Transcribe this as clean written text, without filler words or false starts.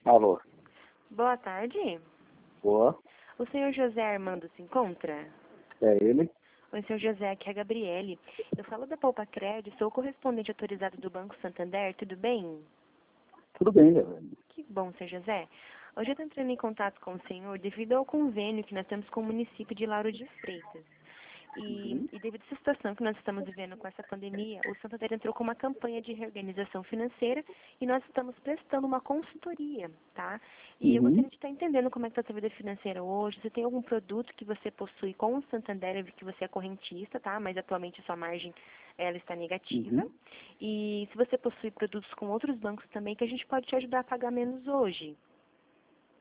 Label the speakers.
Speaker 1: Alô,
Speaker 2: Boa tarde.
Speaker 1: boa,
Speaker 2: O senhor José Armando se encontra?
Speaker 1: é ele?
Speaker 2: Oi, senhor José, aqui é a Gabriele. Eu falo da Poupa Crédito, sou correspondente autorizado do Banco Santander, tudo bem?
Speaker 1: Tudo bem, velho.
Speaker 2: Que bom, senhor José. Hoje eu estou entrando em contato com o senhor devido ao convênio que nós temos com o município de Lauro de Freitas. E devido a essa situação que nós estamos vivendo com essa pandemia, o Santander entrou com uma campanha de reorganização financeira e nós estamos prestando uma consultoria, tá? E eu
Speaker 1: Uhum,
Speaker 2: gostaria de estar entendendo como é que está a sua vida financeira hoje, se tem algum produto que você possui com o Santander, eu vi que você é correntista, tá? Mas atualmente a sua margem, ela está negativa.
Speaker 1: uhum.
Speaker 2: E se você possui produtos com outros bancos também, que a gente pode te ajudar a pagar menos hoje.